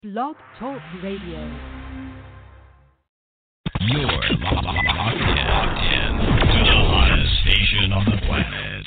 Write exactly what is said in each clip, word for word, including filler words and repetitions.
Blog Talk Radio. You're locked in, locked in to the hottest station on the planet.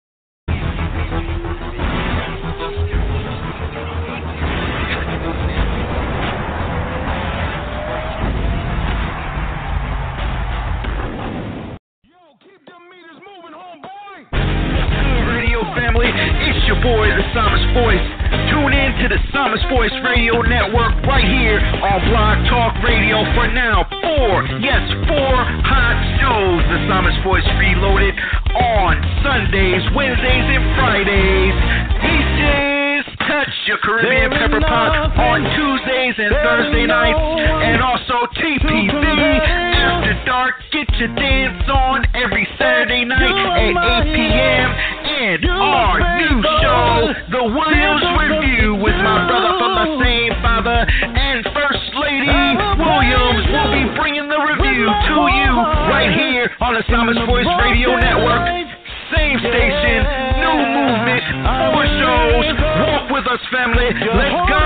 Yo, keep them meters moving, homeboy. Good radio family, it's your boy, the Psalmist Voice. Tune in to the Psalmist Voice Radio Network right here on Blog Talk Radio for now. Four, yes, four hot shows. The Psalmist Voice Reloaded on Sundays, Wednesdays, and Fridays. Peaches, touch your Caribbean Pepper Pot on Tuesdays and Thursday nights. And also T P V After Dark. Get your dance on every Saturday night at eight p.m. And our new show, The Williams Review, with my brother from the same father and First Lady Williams, will be bringing the review to you right here on the Psalmist Voice Radio Network. Same station, new movement, four shows. Walk with us, family. Let's go.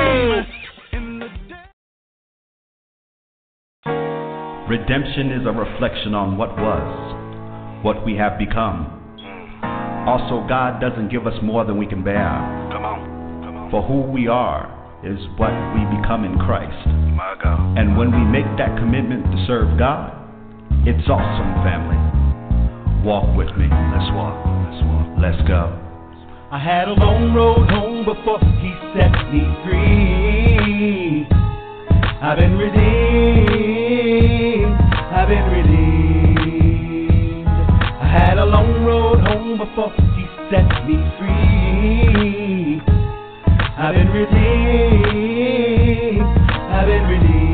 Redemption is a reflection on what was, what we have become. Also, God doesn't give us more than we can bear. Come on, come on. For who we are is what we become in Christ. My God. And when we make that commitment to serve God, it's awesome, family. Walk with me. Let's walk. Let's walk. Let's go. I had a long road home before he set me free. I've been redeemed. I've been redeemed. I had a long road home before he set me free. I've been redeemed. I've been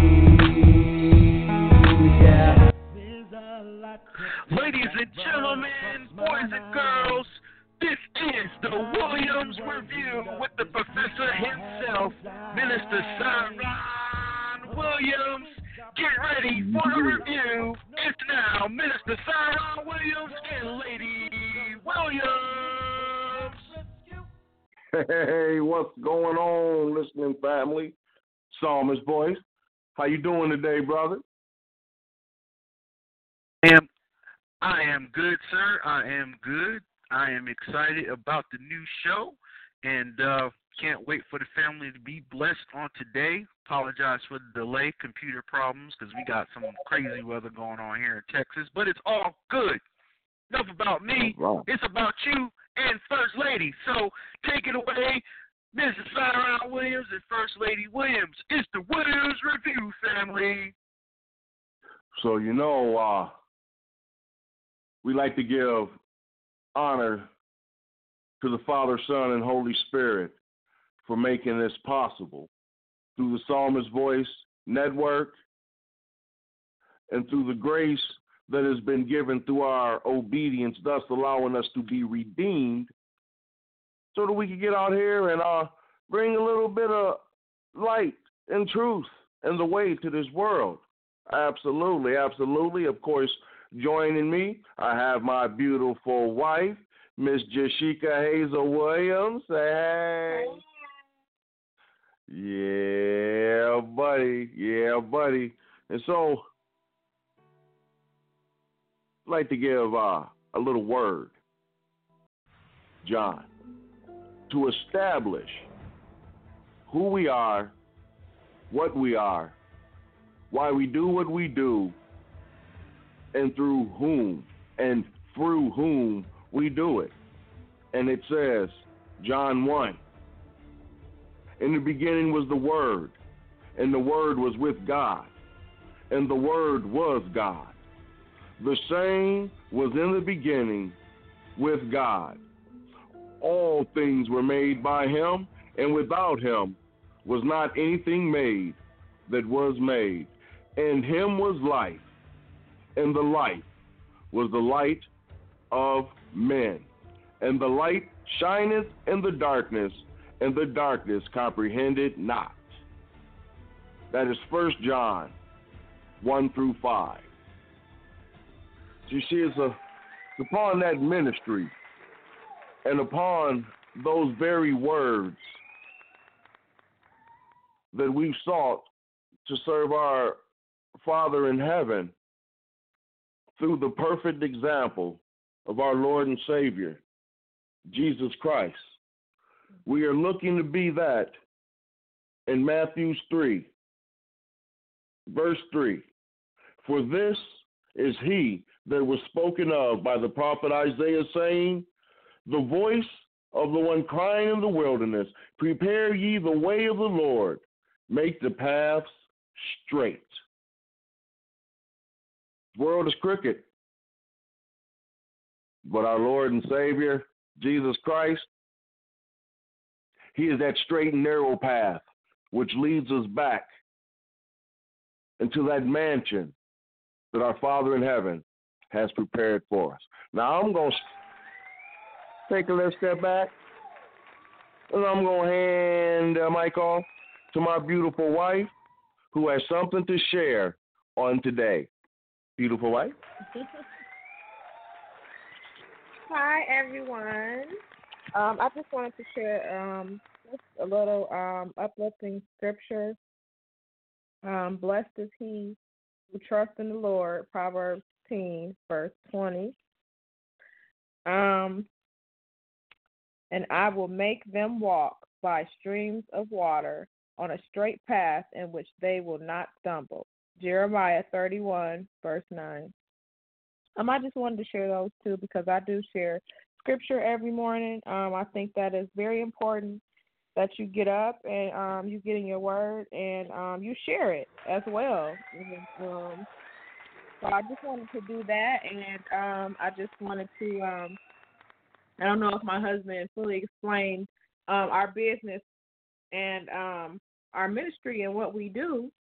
redeemed. Yeah. Ladies and gentlemen, boys and girls, this is the Williams Review with the professor himself, Minister Cyrone Williams. Get ready for the review. It's now Minister Cyrone Williams and Lady Williams. Hey, what's going on, listening family? Psalmist Voice. How you doing today, brother? I am, I am good, sir. I am good. I am excited about the new show, and uh, can't wait for the family to be blessed on today. Apologize for the delay, computer problems, because we got some crazy weather going on here in Texas, but it's all good. Enough about me. Right. It's about you and First Lady. So take it away, Missus Cyrone Williams and First Lady Williams. It's the Williams Review, family. So, you know, uh, we like to give honor to the Father, Son, and Holy Spirit for making this possible through the Psalmist Voice Network and through the grace that has been given through our obedience, thus allowing us to be redeemed so that we can get out here and uh, bring a little bit of light and truth and the way to this world. Absolutely, absolutely. Of course, joining me, I have my beautiful wife, Miss Jashika Hazel Williams. Hey. Yeah, buddy. Yeah, buddy. And so, I'd like to give uh, a little word, John, to establish who we are, what we are, why we do what we do, and through whom and through whom we do it. And it says, John one, in the beginning was the Word, and the Word was with God, and the Word was God. The same was in the beginning with God. All things were made by him, and without him was not anything made that was made. In him was life, and the life was the light of men. And the light shineth in the darkness, and the darkness comprehended not. That is First John one through five. So you see, it's, a, it's upon that ministry and upon those very words that we've sought to serve our Father in heaven through the perfect example of our Lord and Savior, Jesus Christ. We are looking to be that in Matthew three, verse three. For this is he that was spoken of by the prophet Isaiah, saying, the voice of the one crying in the wilderness, prepare ye the way of the Lord, make the paths straight. The world is crooked, but our Lord and Savior, Jesus Christ, he is that straight and narrow path which leads us back into that mansion that our Father in heaven has prepared for us. Now I'm going to take a little step back, and I'm going to hand the mic off to my beautiful wife, who has something to share on today. Beautiful wife. Hi, everyone. Um, I just wanted to share um, just a little um, uplifting scripture. Um, Blessed is he who trusts in the Lord, Proverbs ten, verse twenty. Um, and I will make them walk by streams of water on a straight path in which they will not stumble. Jeremiah thirty-one, verse nine. Um, I just wanted to share those two because I do share scripture every morning. Um, I think that is very important that you get up and um, you get in your word and um, you share it as well. And, um, so I just wanted to do that, and um, I just wanted to, um, I don't know if my husband fully explained um, our business and um, our ministry and what we do.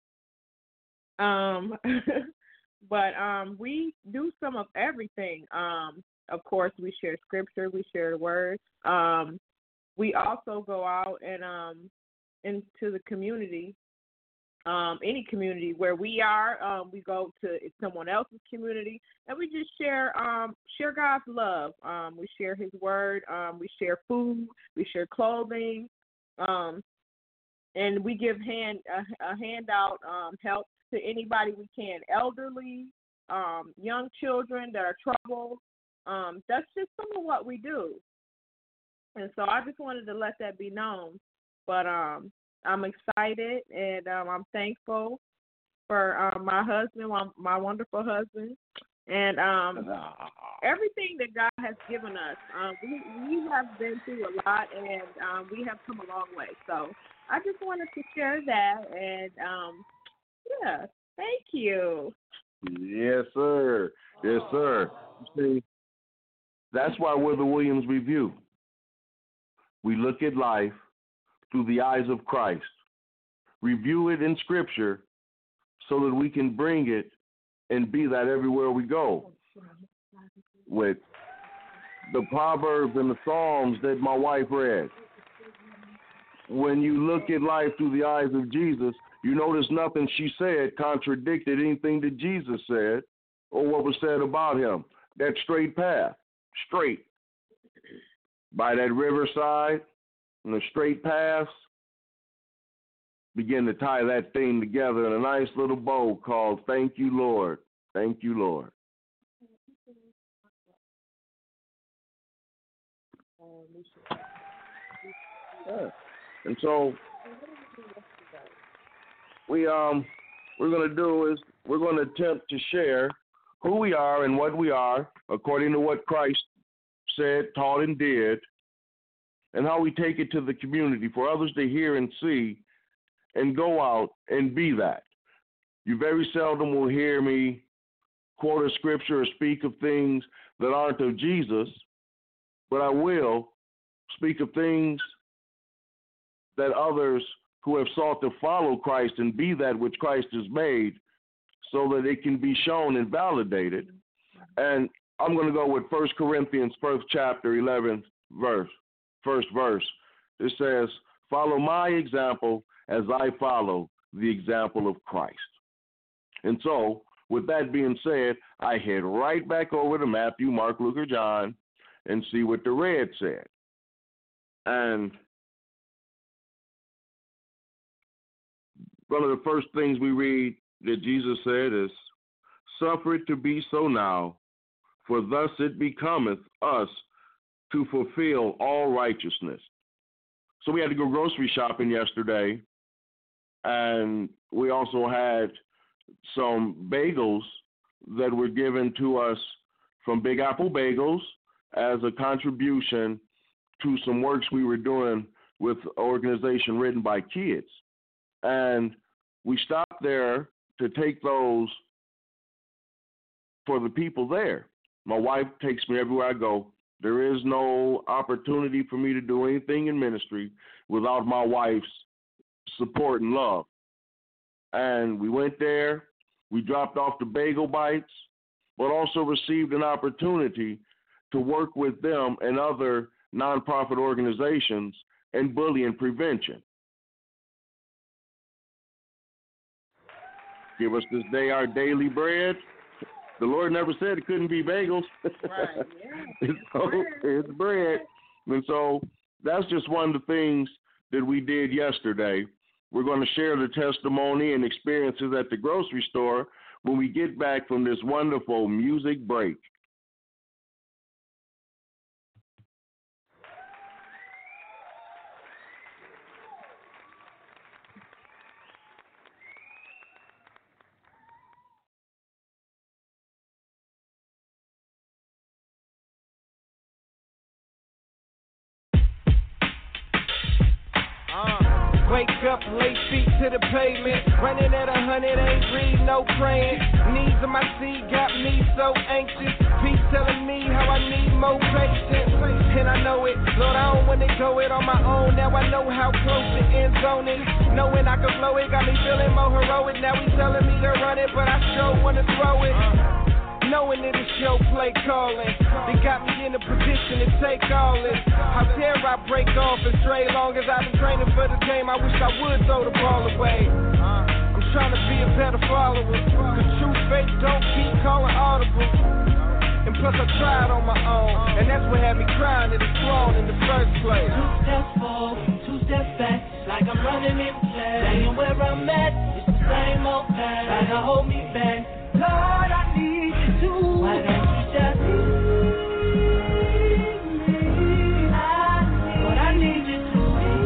Um, but um, we do some of everything. Um, of course, we share scripture, we share the word. Um, we also go out and um, into the community, um, any community where we are. Um, we go to someone else's community, and we just share um, share God's love. Um, we share His word. Um, we share food. We share clothing, um, and we give hand a, a handout um, help to anybody we can, elderly, um, young children that are troubled. Um, that's just some of what we do. And so I just wanted to let that be known. But um, I'm excited, and um, I'm thankful for um, my husband, my, my wonderful husband, and um, everything that God has given us. Um, we, we have been through a lot, and um, we have come a long way. So I just wanted to share that, and um, yeah, thank you. Yes, sir. Yes, sir. See, that's why we're the Williams Review. We look at life through the eyes of Christ, review it in Scripture so that we can bring it and be that everywhere we go. With the Proverbs and the Psalms that my wife read. When you look at life through the eyes of Jesus, you notice nothing she said contradicted anything that Jesus said or what was said about him. That straight path, straight. By that riverside and the straight paths, begin to tie that thing together in a nice little bow called Thank You, Lord. Thank you, Lord. Yeah. And so we um we're gonna do is we're gonna attempt to share who we are and what we are according to what Christ said, taught, and did, and how we take it to the community for others to hear and see and go out and be that. You very seldom will hear me quote a scripture or speak of things that aren't of Jesus, but I will speak of things that others who have sought to follow Christ and be that which Christ has made so that it can be shown and validated. And I'm going to go with First Corinthians, first chapter, eleventh verse, first verse. It says, follow my example as I follow the example of Christ. And so, with that being said, I head right back over to Matthew, Mark, Luke, or John and see what the red said. And one of the first things we read that Jesus said is, "Suffer it to be so now, for thus it becometh us to fulfill all righteousness." So we had to go grocery shopping yesterday, and we also had some bagels that were given to us from Big Apple Bagels as a contribution to some works we were doing with an organization written by kids. And we stopped there to take those for the people there. My wife takes me everywhere I go. There is no opportunity for me to do anything in ministry without my wife's support and love. And we went there. We dropped off the bagel bites, but also received an opportunity to work with them and other nonprofit organizations in bullying prevention. Give us this day our daily bread. The Lord never said it couldn't be bagels. Right, yeah. So it's bread. And so that's just one of the things that we did yesterday. We're going to share the testimony and experiences at the grocery store when we get back from this wonderful music break. Wake up, lay feet to the pavement. Running at a hundred, ain't read, no praying. Needs of my seed got me so anxious. Peace telling me how I need more patience. And I know it, Lord, I don't wanna go it on my own. Now I know how close the end zone is. Knowing I can blow it, got me feeling more heroic. Now he telling me to run it, but I sure wanna throw it. Knowing that it's your play calling, they got me in a position to take all this. How dare I break off and stray? Long as I've been training for the game, I wish I would throw the ball away. I'm trying to be a better follower, cause true faith don't keep calling audible. And plus I tried on my own, and that's what had me crying at the throne in the first place. Two steps forward, two steps back, like I'm running in place. Staying where I'm at, it's the same old path. Trying to hold me back, Lord, I need you to. Why don't you just leave me? I need, Lord, I need you to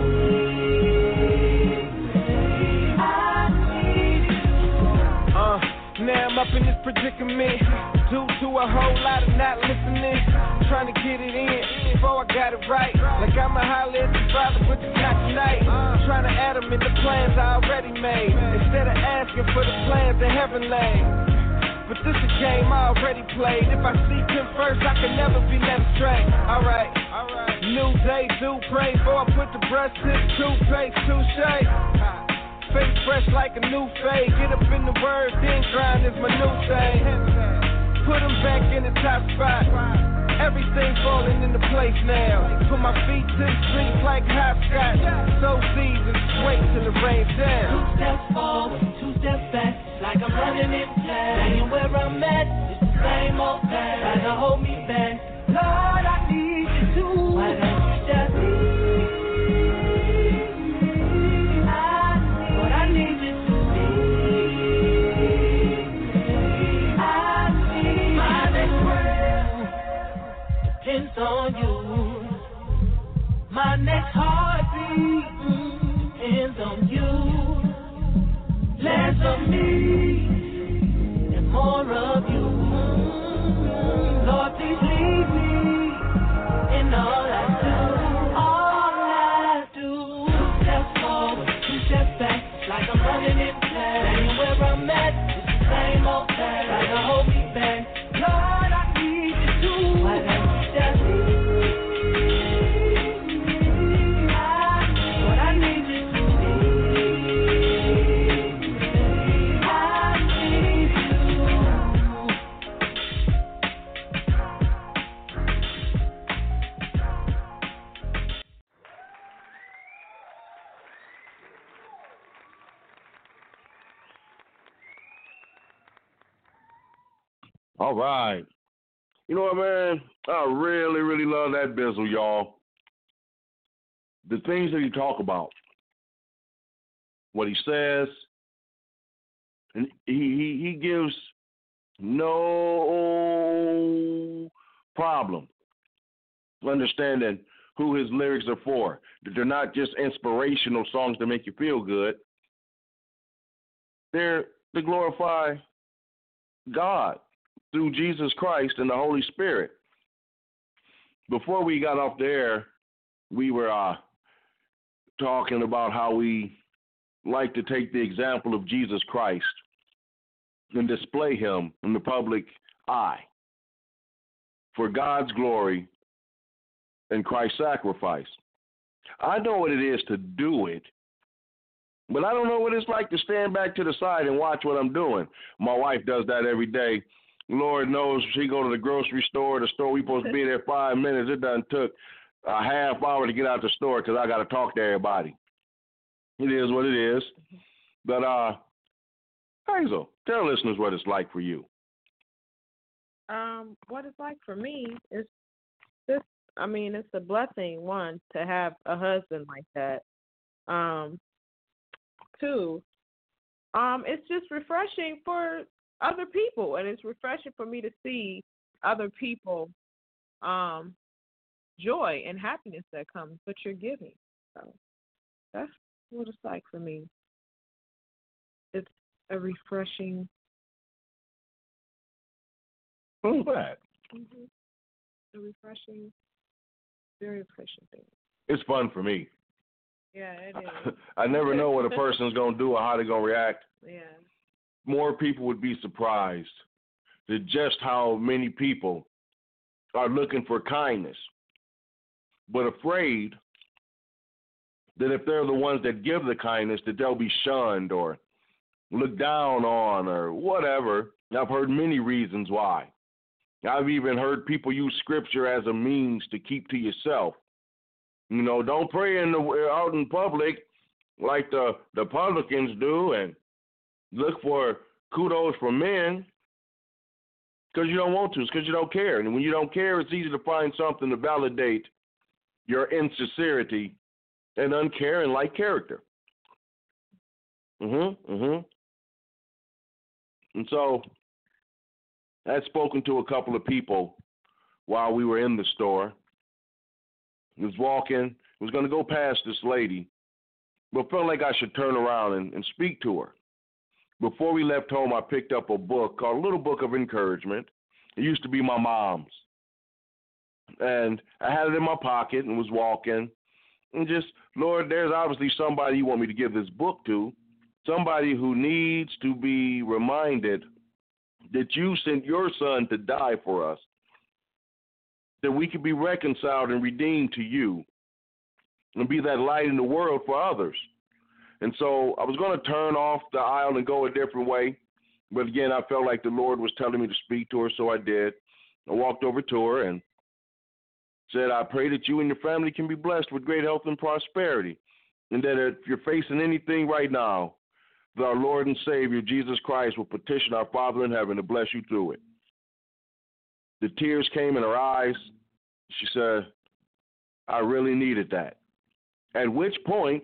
leave me. I need you. Uh, now I'm up in this predicament due to a whole lot of not listening. Trying to get it in before I got it right. Like I'm a holler at the father, but it's not tonight. Trying to add them in the plans I already made, instead of asking for the plans that heaven laid. But this a game I already played. If I seek him first, I can never be led astray. Alright, alright. New day, do pray. Before I put the breast tip, toothpaste, touche. Face fresh like a new fade. Get up in the word, then grind is my new thing. Put him back in the top spot. Everything falling into place now. Put my feet to the streets like hopscotch. So seasons, wait till it rains down. Two steps forward, two steps back, like I'm running in place. Staying where I'm at, it's the same old path. Trying to hold me back, Lord, I need you to. Why don't you just leave me? I need, Lord, I need you to leave me. I need my next breath depends on you. My next heartbeat mm, depends on you. Less of me and more of you. Lord, please lead me in all I do. All I do. Two steps forward, two steps back, like I'm running in place. Staying where I'm at, it's the same old path. Trying to hold me back, Lord, I need you to. Why don't you just leave me? I, Lord, I need you to leave me. I need you. All right. You know what, man? I really, really love that Bizzle, y'all. The things that he talk about, what he says, And he, he, he gives no problem understanding who his lyrics are for. They're not just inspirational songs to make you feel good. They're to glorify God through Jesus Christ and the Holy Spirit. Before we got off the air, we were uh, talking about how we like to take the example of Jesus Christ and display him in the public eye for God's glory and Christ's sacrifice. I know what it is to do it, but I don't know what it's like to stand back to the side and watch what I'm doing. My wife does that every day. Lord knows she go to the grocery store, the store we supposed to be there five minutes. It done took a half hour to get out the store because I got to talk to everybody. It is what it is. But, uh, Hazel, tell listeners what it's like for you. Um, what it's like for me is just, I mean, it's a blessing, one, to have a husband like that. Um, two, um, it's just refreshing for other people, and it's refreshing for me to see other people um, joy and happiness that comes what you're giving. So that's what it's like for me. It's a refreshing. Who's that? Mm-hmm. A refreshing, very refreshing thing. It's fun for me. Yeah, it is. I never know what a person's going to do or how they're going to react. Yeah. More people would be surprised at just how many people are looking for kindness, but afraid that if they're the ones that give the kindness, that they'll be shunned or looked down on or whatever. I've heard many reasons why. I've even heard people use scripture as a means to keep to yourself. You know, don't pray in the, out in public like the, the publicans do and look for kudos from men because you don't want to. It's because you don't care. And when you don't care, it's easy to find something to validate your insincerity and uncaring like character. Mm-hmm, mm-hmm. And so I had spoken to a couple of people while we were in the store. I was walking, was going to go past this lady, but felt like I should turn around and, and speak to her. Before we left home, I picked up a book called A Little Book of Encouragement. It used to be my mom's. And I had it in my pocket and was walking. And just, Lord, there's obviously somebody you want me to give this book to, somebody who needs to be reminded that you sent your son to die for us, that we could be reconciled and redeemed to you and be that light in the world for others. And so I was going to turn off the aisle and go a different way. But again, I felt like the Lord was telling me to speak to her, so I did. I walked over to her and said, I pray that you and your family can be blessed with great health and prosperity, and that if you're facing anything right now, that our Lord and Savior, Jesus Christ, will petition our Father in heaven to bless you through it. The tears came in her eyes. She said, I really needed that. At which point,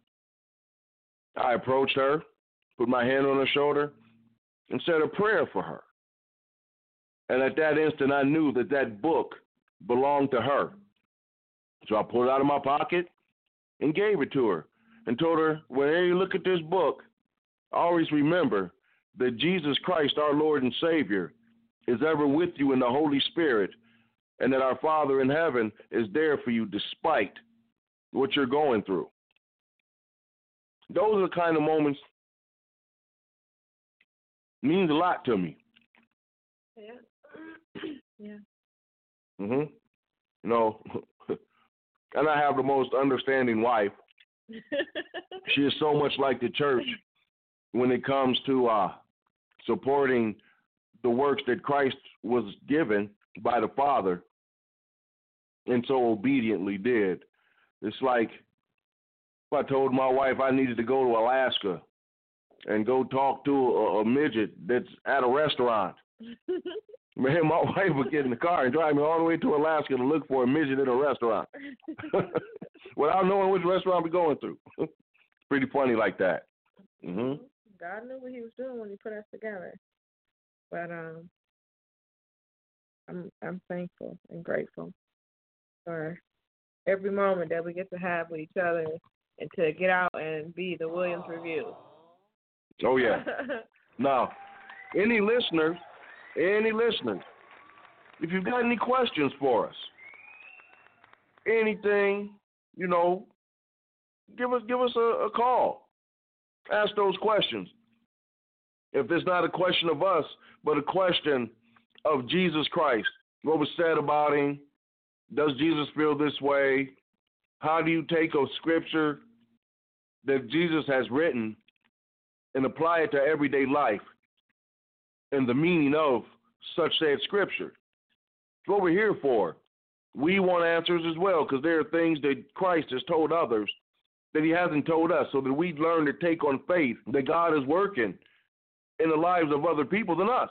I approached her, put my hand on her shoulder, and said a prayer for her. And at that instant, I knew that that book belonged to her. So I pulled it out of my pocket and gave it to her and told her, whenever you look at this book, always remember that Jesus Christ, our Lord and Savior, is ever with you in the Holy Spirit, and that our Father in heaven is there for you despite what you're going through. Those are the kind of moments means a lot to me. Yeah. Yeah. Mhm. You know, and I have the most understanding wife. She is so much like the church when it comes to uh, supporting the works that Christ was given by the Father and so obediently did. It's like if I told my wife I needed to go to Alaska and go talk to a, a midget that's at a restaurant. Man, my wife would get in the car and drive me all the way to Alaska to look for a midget in a restaurant without knowing which restaurant we're going through. Pretty funny like that. Mm-hmm. God knew what He was doing when He put us together. But um, I'm I'm thankful and grateful for every moment that we get to have with each other and to get out and be the Williams Review. Oh, yeah. Now, any listeners, any listeners, if you've got any questions for us, anything, you know, give us give us a, a call. Ask those questions. If it's not a question of us, but a question of Jesus Christ, what was said about Him, does Jesus feel this way? How do you take a scripture that Jesus has written and apply it to everyday life and the meaning of such said scripture? It's what we're here for. We want answers as well, because there are things that Christ has told others that He hasn't told us, so that we learn to take on faith that God is working in the lives of other people than us.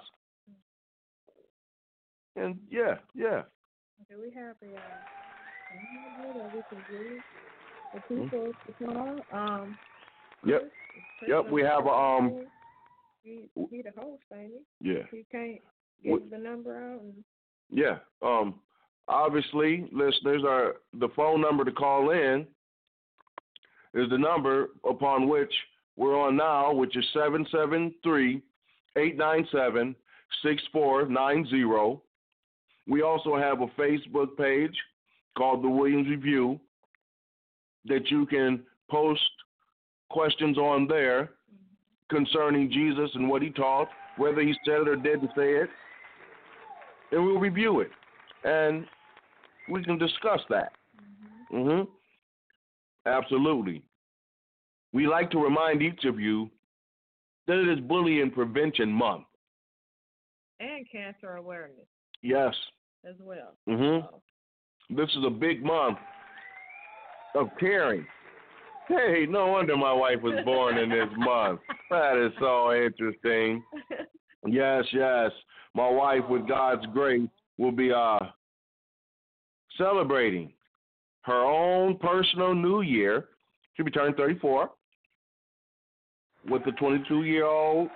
And yeah, yeah. Okay, we have a uh, that we can do the people to call. Um, yep, yep. We have a um. He, he the host, ain't he? Yeah. He can't give we, the number out. And... Yeah. Um. Obviously, listeners, are the phone number to call in is the number upon which we're on now, which is seven seven three, eight nine seven, six four nine zero. We also have a Facebook page called The Williams Review that you can post questions on there concerning Jesus and what He taught, whether He said it or didn't say it, and we'll review it. And we can discuss that. Mm-hmm. Mm-hmm. Absolutely. We like to remind each of you that it is Bullying Prevention Month. And cancer awareness. Yes. As well. Mm-hmm. So. This is a big month of caring. Hey, no wonder my wife was born in this month. That is so interesting. Yes, yes. My wife, with God's grace, will be uh, celebrating her own personal new year. She'll be turning thirty-four with the twenty-two-year-old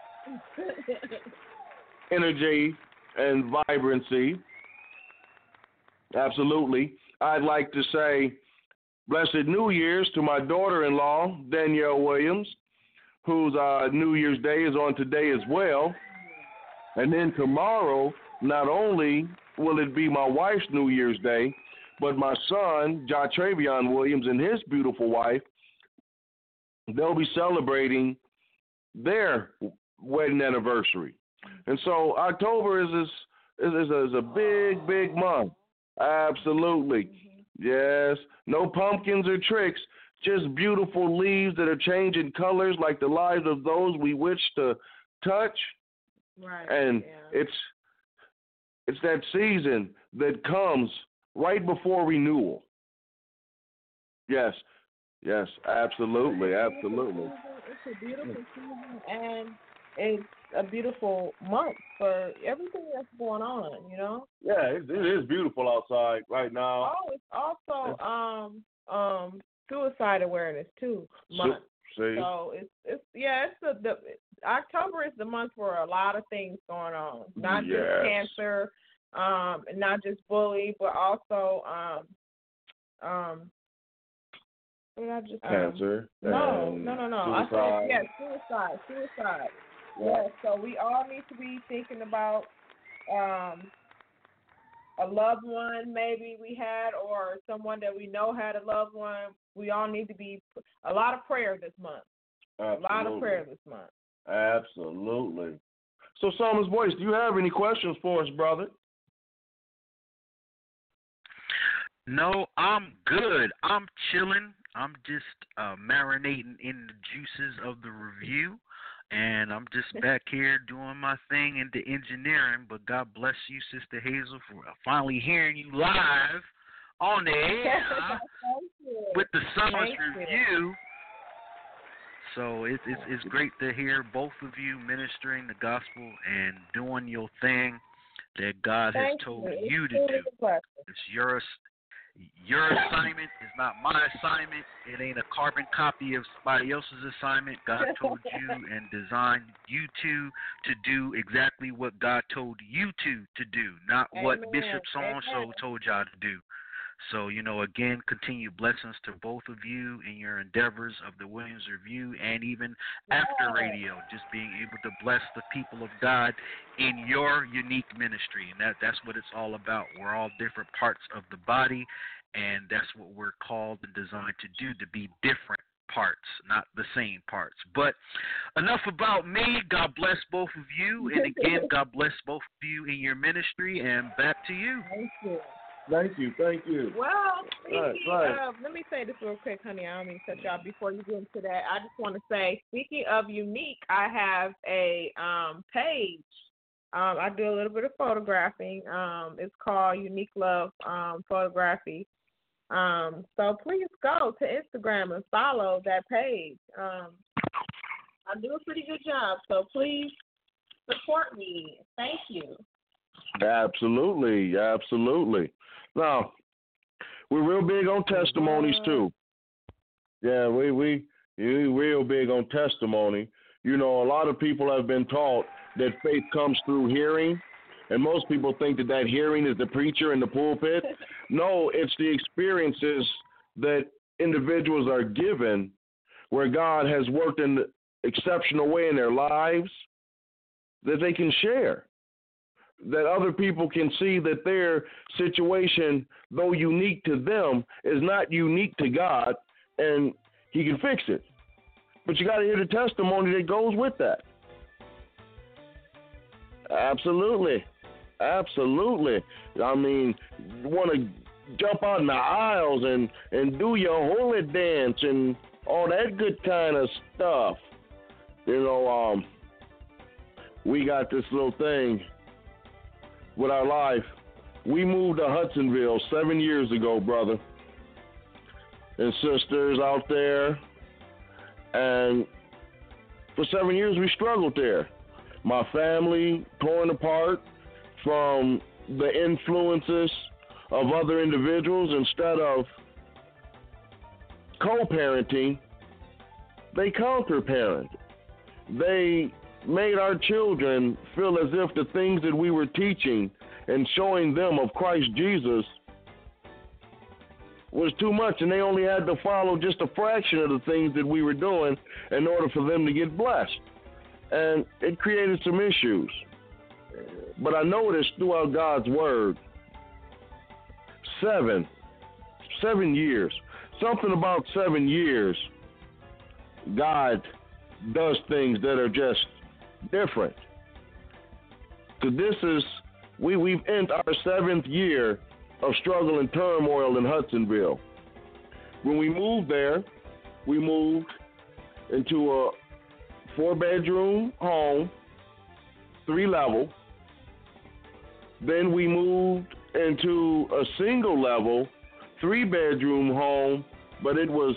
energy and vibrancy. Absolutely. I'd like to say Blessed New Year's to my daughter-in-law, Danielle Williams, whose uh, New Year's Day is on today as well. And then tomorrow, not only will it be my wife's New Year's Day, but my son, John Travion Williams, and his beautiful wife, they'll be celebrating their wedding anniversary. And so October is, is, is, is a big, big month. Absolutely. Yes. No pumpkins or tricks, just beautiful leaves that are changing colors like the lives of those we wish to touch. Right. And yeah. it's it's that season that comes right before renewal. Yes. Yes, absolutely, absolutely. It's a beautiful season, and it's a beautiful month for everything that's going on, you know? Yeah, it, it is beautiful outside right now. Oh, it's also um um suicide awareness too month. See? So it's it's yeah, it's the, the October is the month for a lot of things going on. Not yes. just cancer, um, and not just bully, but also um um I just, cancer. Um, no, no, no, no. Suicide. I said yes, suicide, suicide. Yeah. Yes, so we all need to be thinking about um, a loved one maybe we had, or someone that we know had a loved one. We all need to be a lot of prayer this month. Absolutely. A lot of prayer this month. Absolutely. So, Psalmist Voice, do you have any questions for us, brother? No, I'm good. I'm chilling. I'm just uh, marinating in the juices of the review, and I'm just back here doing my thing in the engineering. But God bless you, Sister Hazel, for finally hearing you live on the air with the Summer's Review. So it's, it's it's great to hear both of you ministering the gospel and doing your thing that God Thank has told you, you to really do. It's yours. Your assignment is not my assignment. It ain't a carbon copy of somebody else's assignment. God told you and designed you two to do exactly what God told you two to do, not Amen. what Bishop so-and-so Amen. told y'all to do. So, you know, again, continued blessings to both of you in your endeavors of the Williams Review and even after radio, just being able to bless the people of God in your unique ministry. And that, that's what it's all about. We're all different parts of the body, and that's what we're called and designed to do, to be different parts, not the same parts. But enough about me. God bless both of you. And again, God bless both of you in your ministry. And back to you. Thank you. Thank you, thank you. Well, speaking right, right. of, let me say this real quick, honey. I don't mean to cut y'all before you get into that. I just want to say, speaking of unique, I have a um, page. Um, I do a little bit of photographing. Um, it's called Unique Love um, Photography. Um, so please go to Instagram and follow that page. Um, I do a pretty good job, so please support me. Thank you. Absolutely, absolutely. Now, we're real big on testimonies too. Yeah, we we we real big on testimony. You know, a lot of people have been taught that faith comes through hearing, and most people think that that hearing is the preacher in the pulpit. No, it's the experiences that individuals are given where God has worked in an exceptional way in their lives that they can share, that other people can see that their situation, though unique to them, is not unique to God, and he can fix it. But you got to hear the testimony that goes with that. Absolutely. Absolutely. I mean, you want to jump out in the aisles and, and do your holy dance and all that good kind of stuff. You know, um, we got this little thing with our life. We moved to Hudsonville seven years ago, brother and sisters out there, and for seven years we struggled there. My family torn apart from the influences of other individuals. Instead of co-parenting, they counter-parented. They made our children feel as if the things that we were teaching and showing them of Christ Jesus was too much, and they only had to follow just a fraction of the things that we were doing in order for them to get blessed. And it created some issues. But I noticed throughout God's word, seven, seven years, something about seven years, God does things that are just different. So this is, we, we've entered our seventh year of struggle and turmoil in Hudsonville. When we moved there, we moved into a four-bedroom home, three-level. Then we moved into a single-level, three-bedroom home, but it was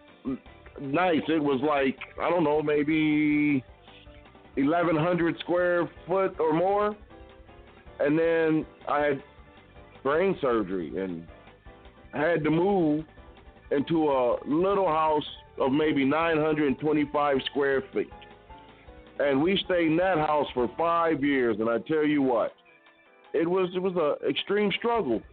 nice. It was like, I don't know, maybe eleven hundred square foot or more. And then I had brain surgery, and I had to move into a little house of maybe nine hundred twenty-five square feet. And we stayed in that house for five years, and I tell you what, it was it was an extreme struggle.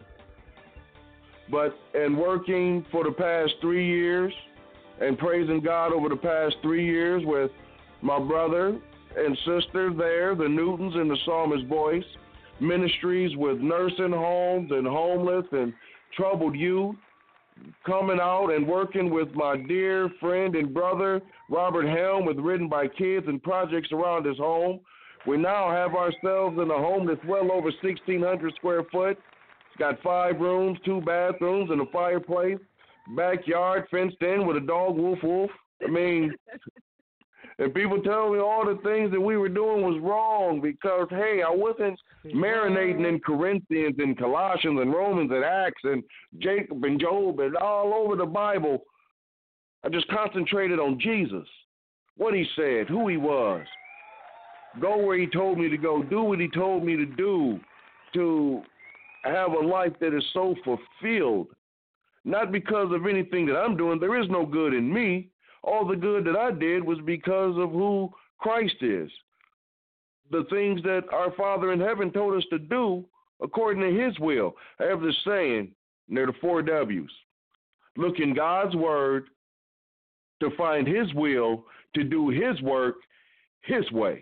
But in working for the past three years and praising God over the past three years with my brother and sister there, the Newtons and the Psalmist Voice, ministries with nursing homes and homeless and troubled youth, coming out and working with my dear friend and brother, Robert Helm, with Written by Kids and projects around his home. We now have ourselves in a home that's well over sixteen hundred square foot. It's got five rooms, two bathrooms, and a fireplace, backyard fenced in with a dog, woof, woof. I mean, and people tell me all the things that we were doing was wrong because, hey, I wasn't marinating in Corinthians and Colossians and Romans and Acts and Jacob and Job and all over the Bible. I just concentrated on Jesus, what he said, who he was. Go where he told me to go, do what he told me to do, to have a life that is so fulfilled not because of anything that I'm doing. There is no good in me. All the good that I did was because of who Christ is. The things that our Father in heaven told us to do according to his will. I have this saying, and they're the four W's. Look in God's word to find his will, to do his work his way.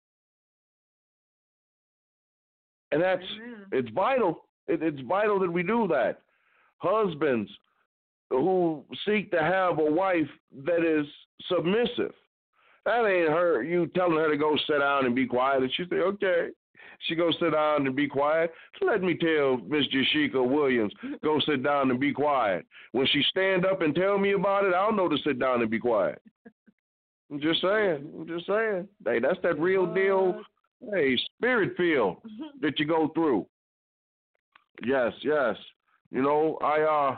And that's, Amen. It's vital. It, it's vital that we do that. Husbands who seek to have a wife that is submissive. That ain't her, you telling her to go sit down and be quiet. And she say, okay. She go sit down and be quiet. Let me tell Miss Jashika Williams, go sit down and be quiet. When she stand up and tell me about it, I'll know to sit down and be quiet. I'm just saying. I'm just saying. Hey, that's that real deal, hey, spirit field that you go through. Yes, yes. You know, I, uh,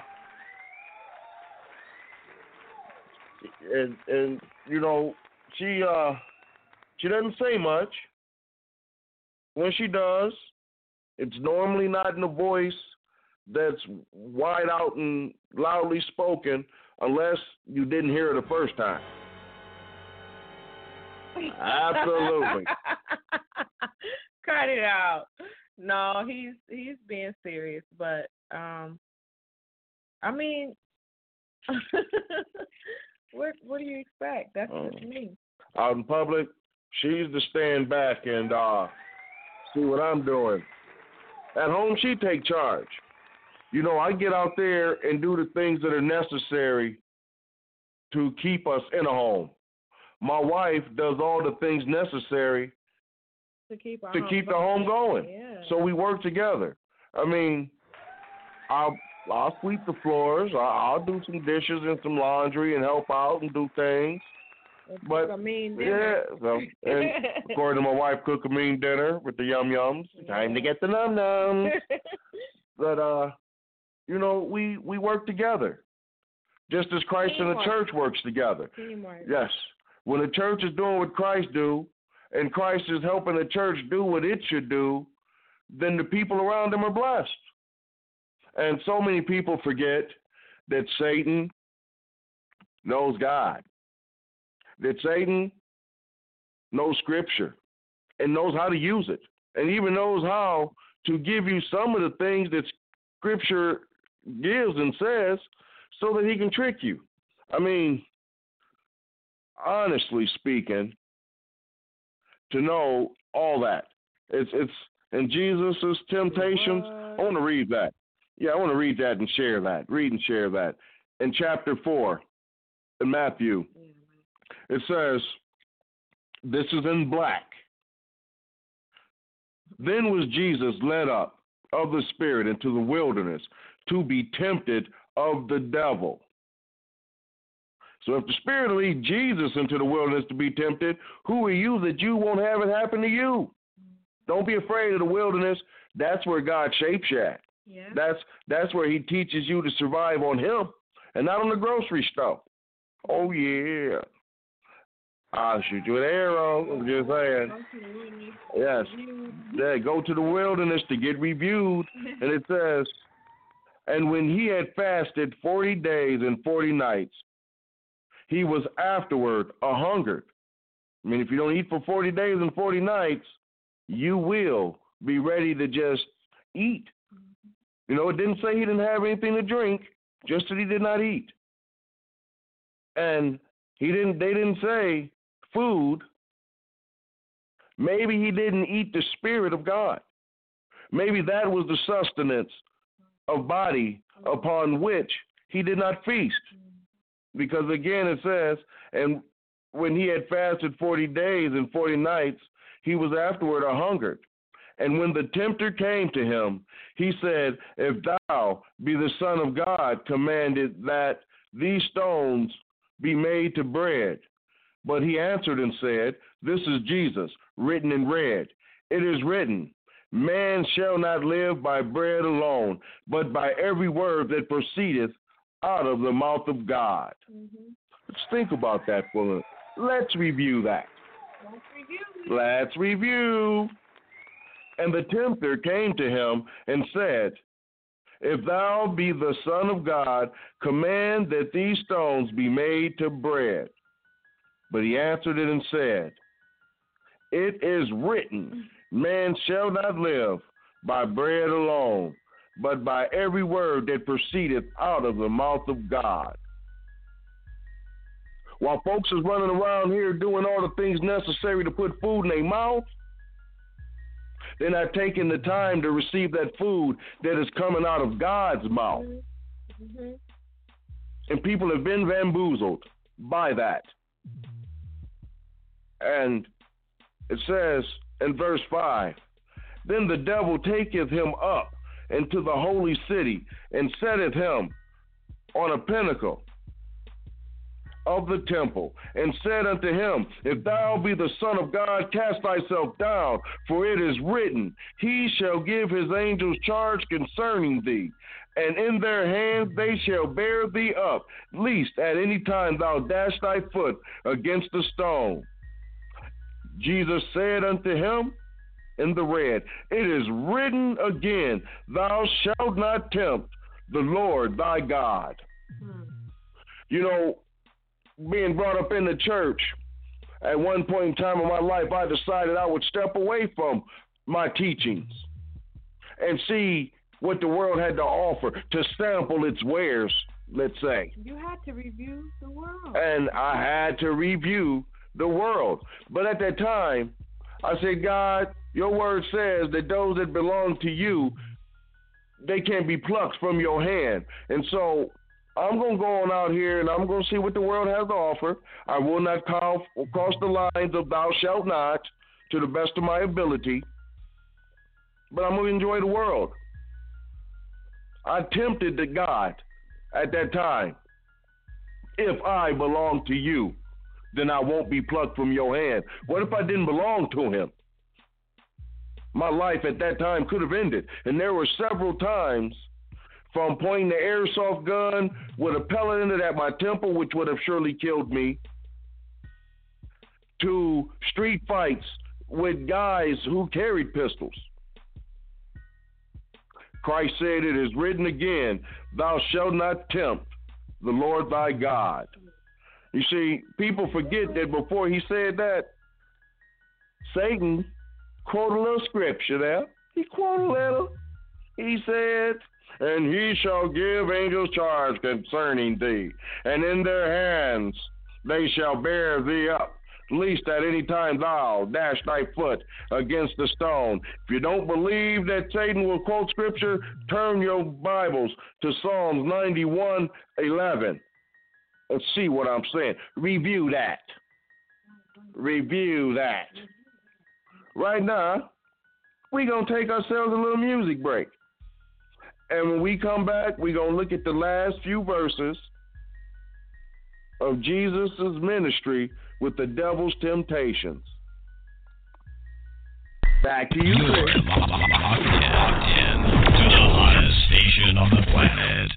and, and, you know, she, uh, she doesn't say much. When she does, it's normally not in a voice that's wide out and loudly spoken unless you didn't hear it the first time. Absolutely. Cut it out. No, he's he's being serious, but um, I mean, what what do you expect? That's um, just me. Out in public, she's to stand back and uh, see what I'm doing. At home, she take charge. You know, I get out there and do the things that are necessary to keep us in a home. My wife does all the things necessary to keep, to keep the home going. Yeah. So we work together. I mean, I'll, I'll sweep the floors. I'll, I'll do some dishes and some laundry and help out and do things. It's but a mean dinner. Yeah, so, and according to my wife, cook a mean dinner with the yum yums. Yeah. Time to get the num nums. But uh, you know, we we work together, just as Christ Teamwork. and the church works together. Teamwork. Yes, when the church is doing what Christ do, and Christ is helping the church do what it should do, then the people around them are blessed. And so many people forget that Satan knows God. That Satan knows Scripture and knows how to use it, and even knows how to give you some of the things that Scripture gives and says so that he can trick you. I mean, honestly speaking, to know all that. It's it's in Jesus' temptations. I want to read that. Yeah, I want to read that and share that. Read and share that. In chapter four, in Matthew, it says, this is in black. Then was Jesus led up of the Spirit into the wilderness to be tempted of the devil. So if the Spirit leads Jesus into the wilderness to be tempted, who are you that you won't have it happen to you? Don't be afraid of the wilderness. That's where God shapes you at. Yeah. That's that's where he teaches you to survive on him and not on the grocery store. Oh, yeah. I'll shoot you an arrow. I'm just saying. Yes. Yeah, go to the wilderness to get reviewed. And it says, and when he had fasted forty days and forty nights, he was afterward a hungered. I mean, if you don't eat for forty days and forty nights, you will be ready to just eat. You know, it didn't say he didn't have anything to drink, just that he did not eat. And he didn't. They didn't say food. Maybe he didn't eat the Spirit of God. Maybe that was the sustenance of body upon which he did not feast. Because again it says, and when he had fasted forty days and forty nights, he was afterward a hungered. And when the tempter came to him, he said, if thou be the Son of God, command it that these stones be made to bread. But he answered and said, this is Jesus, written in red. It is written, man shall not live by bread alone, but by every word that proceedeth out of the mouth of God. Mm-hmm. Let's think about that for a minute. Let's review that. Let's review. Let's review. And the tempter came to him and said, if thou be the Son of God, command that these stones be made to bread. But he answered it and said, it is written, man shall not live by bread alone, but by every word that proceedeth out of the mouth of God. While folks is running around here doing all the things necessary to put food in their mouth, they're not taking the time to receive that food that is coming out of God's mouth. Mm-hmm. And people have been bamboozled by that. And it says in verse five, then the devil taketh him up into the holy city and setteth him on a pinnacle of the temple, and said unto him, if thou be the Son of God, cast thyself down, for it is written, he shall give his angels charge concerning thee, and in their hands they shall bear thee up, lest at any time thou dash thy foot against a stone. Jesus said unto him in the red, it is written again, thou shalt not tempt the Lord thy God. Hmm. You know, being brought up in the church, at one point in time in my life, I decided I would step away from my teachings and see what the world had to offer, to sample its wares, let's say. You had to review the world. And I had to review the world. But at that time, I said, God, your word says that those that belong to you, they can't be plucked from your hand. And so I'm going to go on out here and I'm going to see what the world has to offer. I will not call, cross the lines of thou shalt not to the best of my ability, but I'm going to enjoy the world. I tempted the God at that time. If I belong to you, then I won't be plucked from your hand. What if I didn't belong to him? My life at that time could have ended. And there were several times from pointing the airsoft gun with a pellet in it at my temple, which would have surely killed me, to street fights with guys who carried pistols. Christ said, it is written again, thou shalt not tempt the Lord thy God. You see, people forget that before he said that, Satan quoted a little scripture there. He quoted a little. He said, and he shall give angels charge concerning thee, and in their hands they shall bear thee up, lest at any time thou dash thy foot against a stone. If you don't believe that Satan will quote scripture, turn your Bibles to Psalms ninety-one eleven. Let's see what I'm saying. Review that. Review that. Right now, we're going to take ourselves a little music break. And when we come back, we're going to look at the last few verses of Jesus' ministry with the devil's temptations. Back to you, Chris. Locked in, locked in to the hottest station on the planet.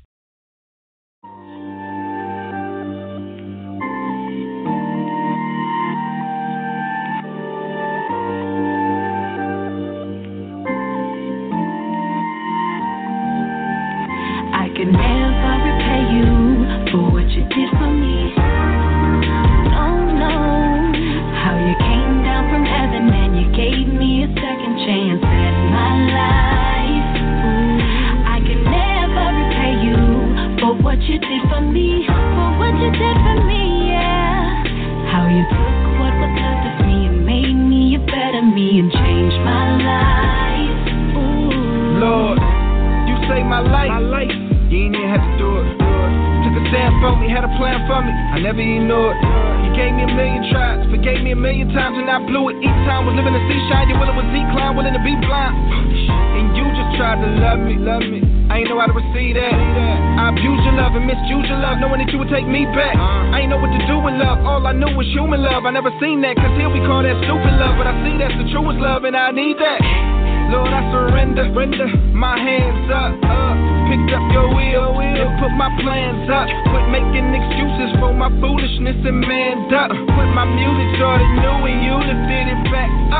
I could never repay you for what you did for me. No, no. How you came down from heaven and you gave me a second chance at my life. Ooh, I could never repay you for what you did for me. For what you did for me, yeah. How you took what was left of me and made me a better me and changed my life. Ooh. Lord, you saved my life. My life. You ain't even have to do it. Took a stand for me, had a plan for me. I never even knew it. You gave me a million tries, forgave me a million times, and I blew it. Each time was living in seashine. Your willing was decline, willing to be blind. And you just tried to love me, love me. I ain't know how to receive that. I abused your love and misused your love, knowing that you would take me back. I ain't know what to do with love. All I knew was human love. I never seen that, cause here we call that stupid love. But I see that's the truest love, and I need that. Lord, I surrender, render my hands up, up. Picked up your wheel and put my plans up. Quit making excuses for my foolishness and manned up. Quit my music started new and you lifted it back up.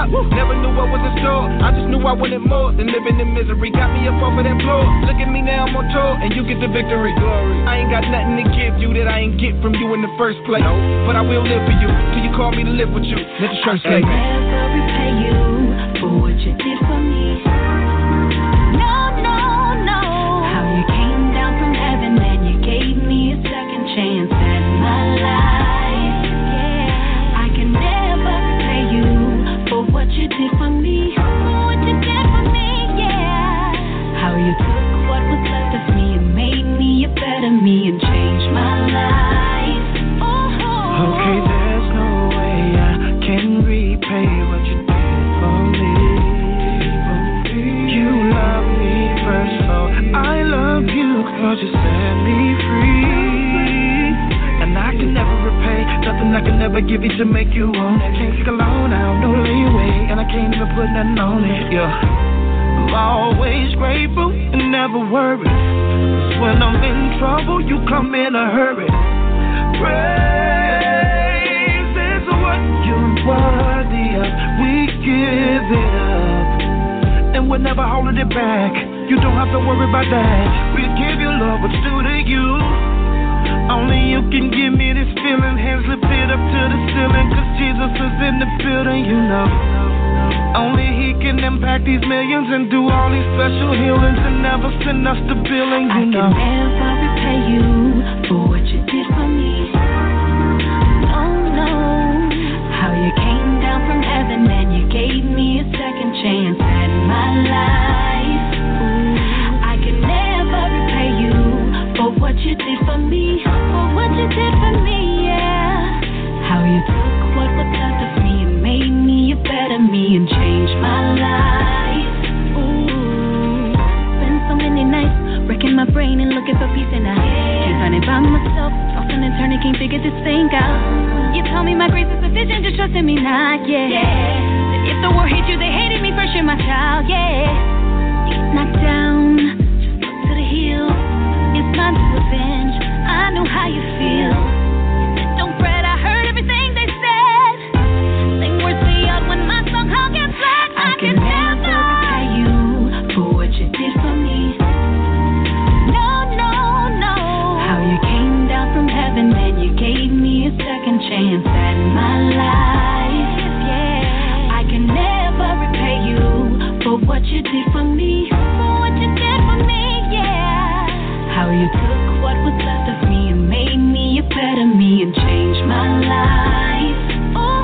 stop. Never knew what was in store. I just knew I wanted more than living in misery. Got me up off of that floor. Look at me now, I'm on tour, and you get the victory. Glory. I ain't got nothing to give you that I ain't get from you in the first place. No. But I will live for you till you call me to live with you. Let the church say. I can never repay you for what you did for me. No, no, no. How you came down from heaven and you gave me a second chance at my life. Yeah. I can never repay you for what you did for me. For what you did for me, yeah. How you took what was left of me and made me a better me and changed my life. Oh. Okay, there's no way I can repay what you did for me. You love me first, so I love you cause you set me free. And I can never repay nothing I can never give you to make you own it. Can't take a loan out, no leeway, and I can't even put nothing on it, yeah. I'm always grateful and never worried. 'Cause when I'm in trouble, you come in a hurry. Praise is what you're worthy of. We give it up, and we're never holding it back. You don't have to worry about that. We give you love what's due to you. Only you can give me this feeling. Hands lifted up to the ceiling, 'cause Jesus is in the building, you know. Only he can impact these millions and do all these special healings and never send us the billing, you know. I can never repay you for what you did for me. No, no. How you came down from heaven and you gave me a second chance at my life. Ooh. I can never repay you for what you did for me. For what you did for me, yeah. How you took what was left of me and made me a better me and changed my life. Ooh. Spent so many nights wrecking my brain and looking for peace and I can't find it by myself. Tossing and turning, can't figure this thing out. You told me my grace is sufficient, just trust in me not, yeah. yeah. That if the world hate you, they hated me first, you're my child, yeah. Get knocked down, just look to the hill. It's time to avenge, I know how you feel. Don't fret, I heard everything they said. Sing words to you when my song hung gets flat. I, I can never repay you for what you did for me. No, no, no. How you came down from heaven and you gave me a second chance at my life. Yeah. I can never repay you for what you did for me. For what you did for me, yeah. How you took what was left of me and made me a better me and changed my life. Oh.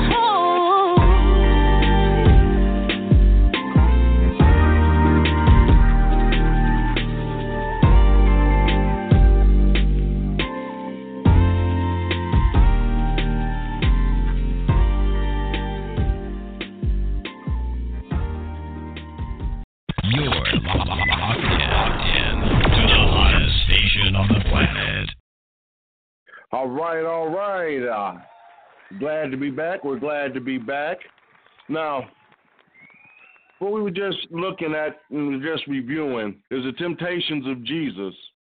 You're locked in to the hottest station on the planet. All right, all right. Uh, glad to be back. We're glad to be back. Now, what we were just looking at and we were just reviewing is the temptations of Jesus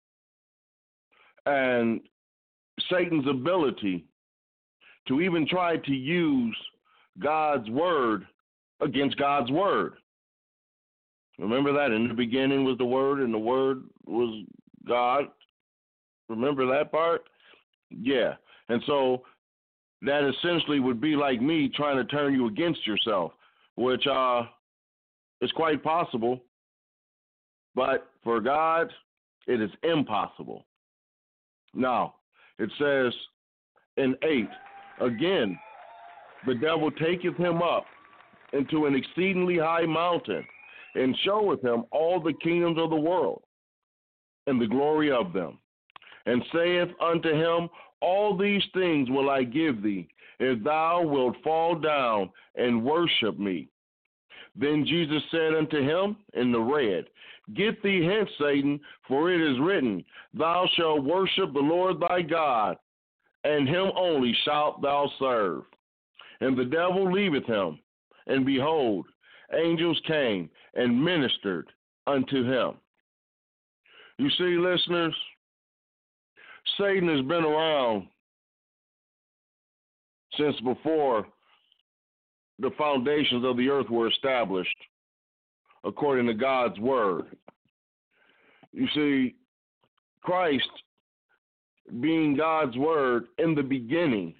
and Satan's ability to even try to use God's word against God's word. Remember that? In the beginning was the Word, and the Word was God. Remember that part? Yeah. And so that essentially would be like me trying to turn you against yourself, which uh, is quite possible. But for God, it is impossible. Now, it says in eight, again, the devil taketh him up into an exceedingly high mountain, and showeth him all the kingdoms of the world, and the glory of them, and saith unto him, all these things will I give thee, if thou wilt fall down and worship me. Then Jesus said unto him in the red, get thee hence, Satan, for it is written, thou shalt worship the Lord thy God, and him only shalt thou serve. And the devil leaveth him, and behold, angels came and ministered unto him. You see, listeners, Satan has been around since before the foundations of the earth were established according to God's word. You see, Christ, being God's word in the beginning,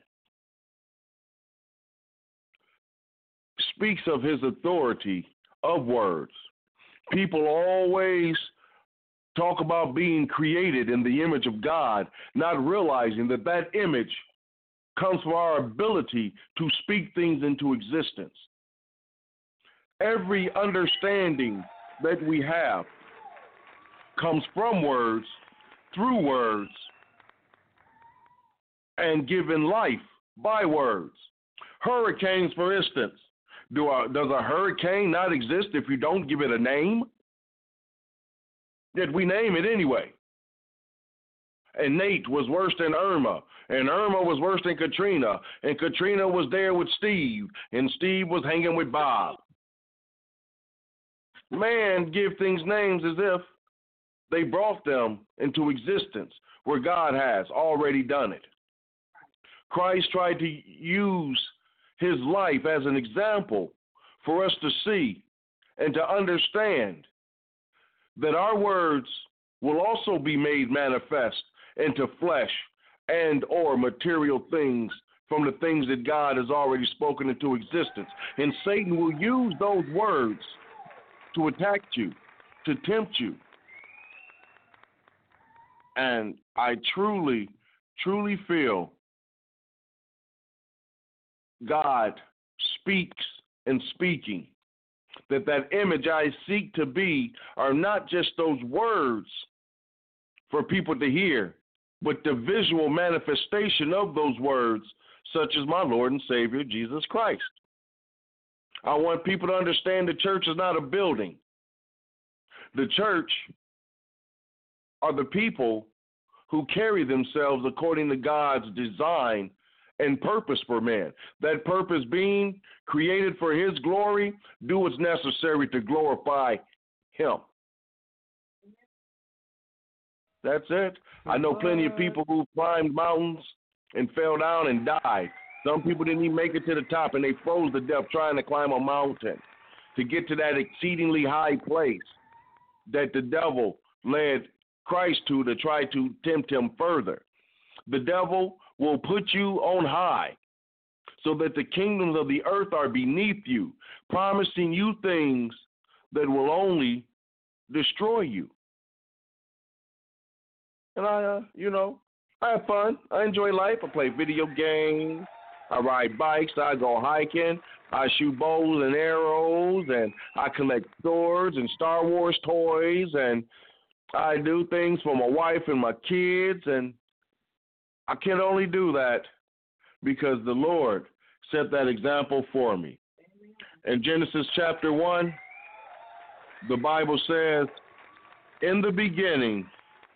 speaks of his authority of words. People always talk about being created in the image of God, not realizing that that image comes from our ability to speak things into existence. Every understanding that we have comes from words, through words, and given life by words. Hurricanes, for instance. Do a, does a hurricane not exist if you don't give it a name? Yet we name it anyway. And Nate was worse than Irma, and Irma was worse than Katrina, and Katrina was there with Steve, and Steve was hanging with Bob. Man give things names as if they brought them into existence where God has already done it. Christ tried to use his life as an example for us to see and to understand that our words will also be made manifest into flesh and or material things from the things that God has already spoken into existence. And Satan will use those words to attack you, to tempt you. And I truly, truly feel God speaks and speaking, that that image I seek to be are not just those words for people to hear, but the visual manifestation of those words, such as my Lord and Savior, Jesus Christ. I want people to understand the church is not a building. The church are the people who carry themselves according to God's design and purpose for man. That purpose being created for his glory, do what's necessary to glorify him. That's it. I know plenty of people who climbed mountains and fell down and died. Some people didn't even make it to the top, and they froze to death trying to climb a mountain to get to that exceedingly high place that the devil led Christ to to try to tempt him further. The devil will put you on high so that the kingdoms of the earth are beneath you, promising you things that will only destroy you. And I, uh, you know, I have fun. I enjoy life. I play video games. I ride bikes. I go hiking. I shoot bows and arrows, and I collect swords and Star Wars toys, and I do things for my wife and my kids, and I can only do that because the Lord set that example for me. In Genesis chapter one, the Bible says, in the beginning,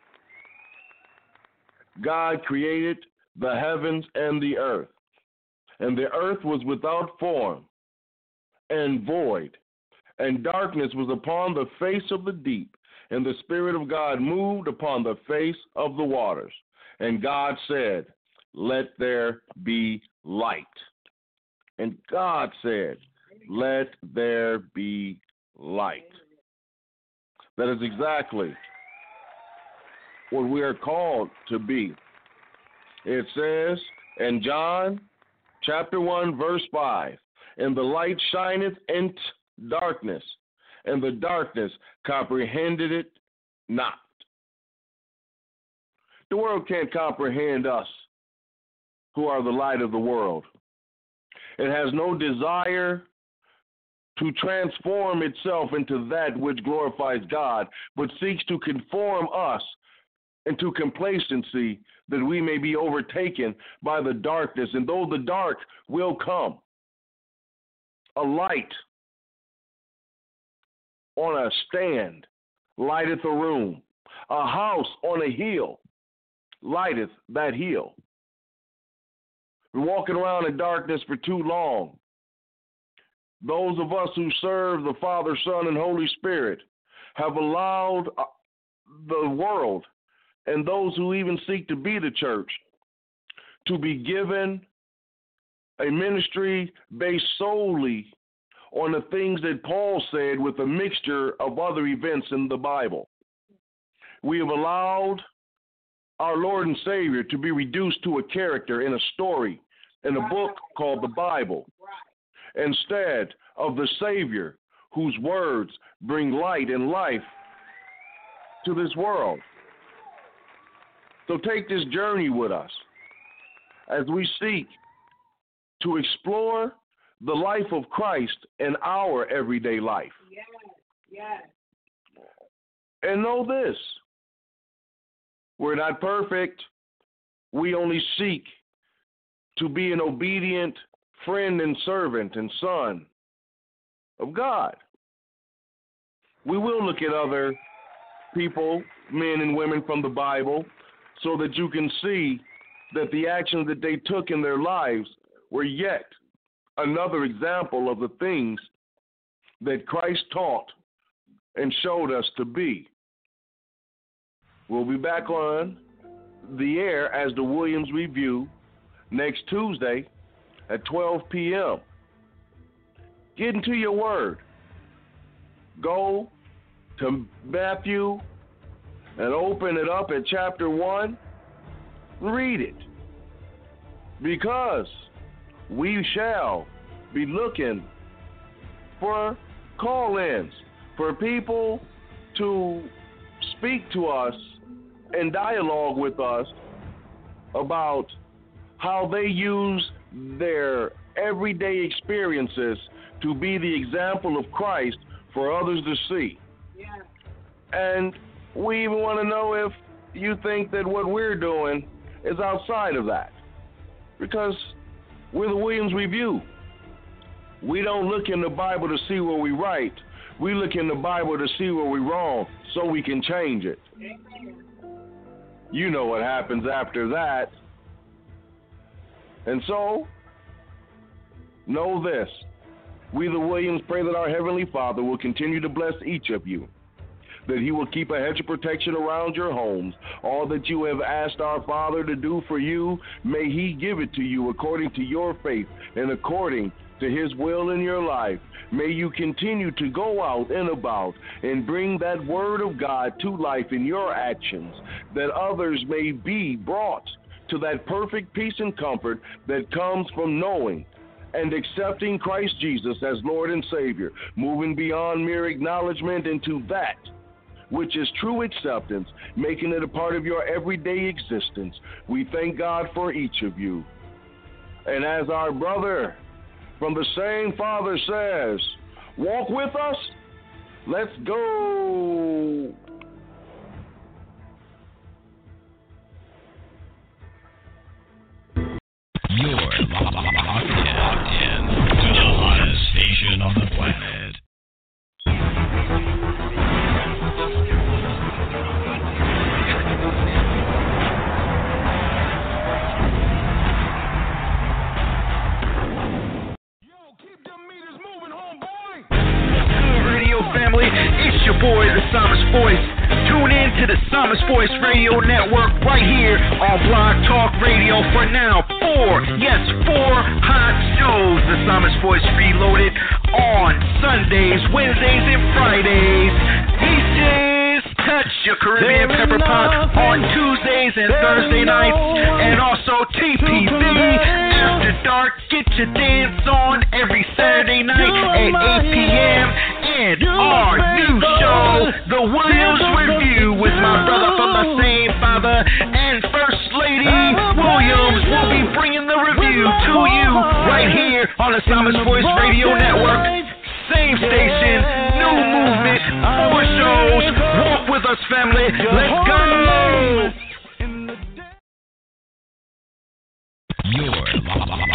God created the heavens and the earth, and the earth was without form and void, and darkness was upon the face of the deep, and the Spirit of God moved upon the face of the waters. And God said, let there be light. And God said, let there be light. That is exactly what we are called to be. It says in John chapter one, verse five, and the light shineth in darkness, and the darkness comprehended it not. The world can't comprehend us, who are the light of the world. It has no desire to transform itself into that which glorifies God, but seeks to conform us into complacency that we may be overtaken by the darkness. And though the dark will come, a light on a stand lighteth a room. A house on a hill lighteth that hill. We're walking around in darkness for too long. Those of us who serve the Father, Son, and Holy Spirit have allowed the world and those who even seek to be the church to be given a ministry based solely on the things that Paul said with a mixture of other events in the Bible. We have allowed our Lord and Savior to be reduced to a character in a story in a book called the Bible, instead of the Savior whose words bring light and life to this world. So take this journey with us as we seek to explore the life of Christ in our everyday life. Yes, yes. And know this, we're not perfect. We only seek to be an obedient friend and servant and son of God. We will look at other people, men and women from the Bible, so that you can see that the actions that they took in their lives were yet another example of the things that Christ taught and showed us to be. We'll be back on the air as the Williams Review next Tuesday at twelve p.m. Get into your word. Go to Matthew and open it up at chapter one. Read it. Because we shall be looking for call-ins, for people to speak to us and dialogue with us about how they use their everyday experiences to be the example of Christ for others to see. Yeah. And we even want to know if you think that what we're doing is outside of that. Because we're the Williams Review. We don't look in the Bible to see where we right. We look in the Bible to see where we're wrong so we can change it. Amen. You know what happens after that. And so, know this. We, the Williams, pray that our Heavenly Father will continue to bless each of you, that He will keep a hedge of protection around your homes. All that you have asked our Father to do for you, may He give it to you according to your faith and according to His will in your life. May you continue to go out and about and bring that word of God to life in your actions, that others may be brought to that perfect peace and comfort that comes from knowing and accepting Christ Jesus as Lord and Savior, moving beyond mere acknowledgement into that which is true acceptance, making it a part of your everyday existence. We thank God for each of you. And as our brother from the same Father says, walk with us, let's go. You're locked in to the hottest station on the planet. Family, it's your boy, the Psalmist Voice. Tune in to the Psalmist Voice Radio Network right here on Blog Talk Radio for now. Four, yes, four hot shows. The Psalmist Voice Reloaded on Sundays, Wednesdays, and Fridays. Peaches, touch your Caribbean pepper pot on Tuesdays and Thursday nights, and also T P V After Dark. Get your dance on every Saturday night at eight p.m. And our new show, The Williams Review, with my brother from the same father and First Lady Williams, will be bringing the review to you right here on the Psalmist Voice Radio Network. Same station, new movement, four shows. Walk with us, family. Let's go. You're